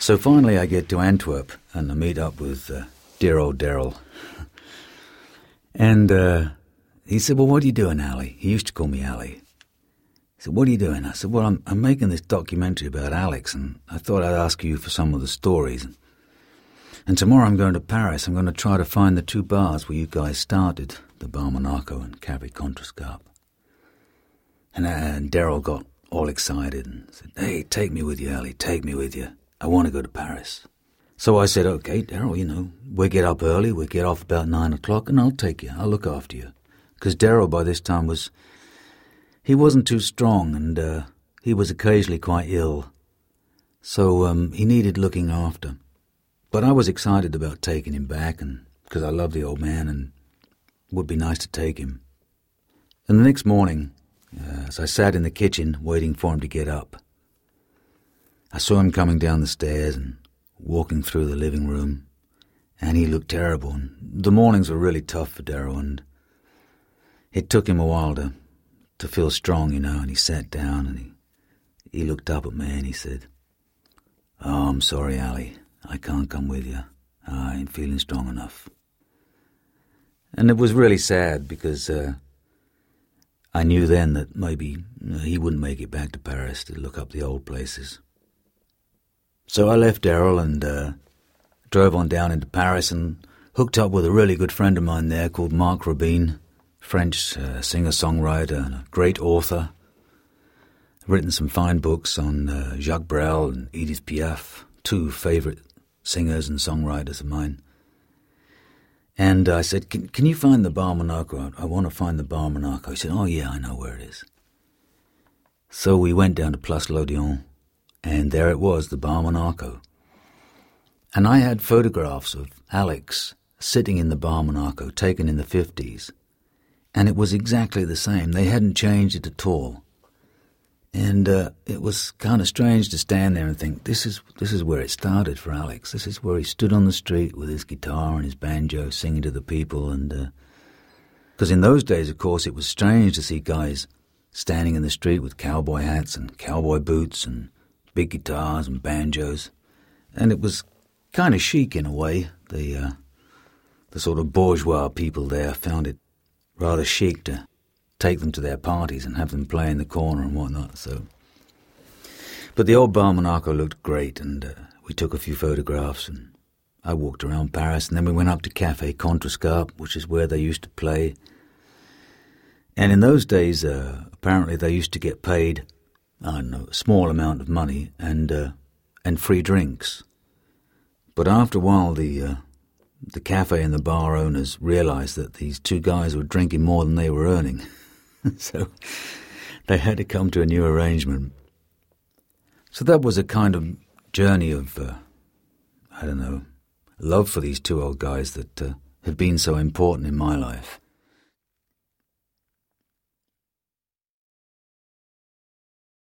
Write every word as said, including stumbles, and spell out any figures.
So finally I get to Antwerp and I meet up with uh, dear old Daryl. And uh, he said, well, what are you doing, Ali? He used to call me Ali. He said, what are you doing? I said, well, I'm, I'm making this documentary about Alex, and I thought I'd ask you for some of the stories. And tomorrow I'm going to Paris. I'm going to try to find the two bars where you guys started, the Bar Monaco and Café Contrescarpe. And, uh, and Daryl got all excited and said, hey, take me with you, Ali, take me with you. I want to go to Paris. So I said, okay, Daryl, you know, we get up early, we get off about nine o'clock, and I'll take you, I'll look after you. Because Daryl by this time was, he wasn't too strong, and uh, he was occasionally quite ill. So um, he needed looking after. But I was excited about taking him back, and because I love the old man, and it would be nice to take him. And the next morning, uh, as I sat in the kitchen waiting for him to get up, I saw him coming down the stairs and walking through the living room, and he looked terrible. And the mornings were really tough for Daryl, and it took him a while to, to feel strong, you know, and he sat down and he, he looked up at me and he said, oh, I'm sorry, Ali, I can't come with you. I ain't feeling strong enough. And it was really sad because uh, I knew then that maybe uh, he wouldn't make it back to Paris to look up the old places. So I left Daryl and uh, drove on down into Paris and hooked up with a really good friend of mine there called Marc Robin, French uh, singer-songwriter and a great author. Written some fine books on uh, Jacques Brel and Edith Piaf, two favourite singers and songwriters of mine. And I said, can, can you find the Bar Monaco? I, I want to find the Bar Monaco. He said, oh yeah, I know where it is. So we went down to Place l'Odéon, and there it was, the Bar Monaco. And I had photographs of Alex sitting in the Bar Monaco, taken in the fifties. And it was exactly the same. They hadn't changed it at all. And uh, it was kind of strange to stand there and think, this is this is where it started for Alex. This is where he stood on the street with his guitar and his banjo singing to the people. And because uh, in those days, of course, it was strange to see guys standing in the street with cowboy hats and cowboy boots and big guitars and banjos. And it was kind of chic in a way. The, uh, the sort of bourgeois people there found it rather chic to take them to their parties and have them play in the corner and whatnot. So, but the old Bar Monaco looked great, and uh, we took a few photographs, and I walked around Paris, and then we went up to Café Contrescarpe, which is where they used to play. And in those days, uh, apparently they used to get paid, I don't know, a small amount of money and uh, and free drinks. But after a while, the uh, the cafe and the bar owners realized that these two guys were drinking more than they were earning. So they had to come to a new arrangement. So that was a kind of journey of, uh, I don't know, love for these two old guys that uh, had been so important in my life.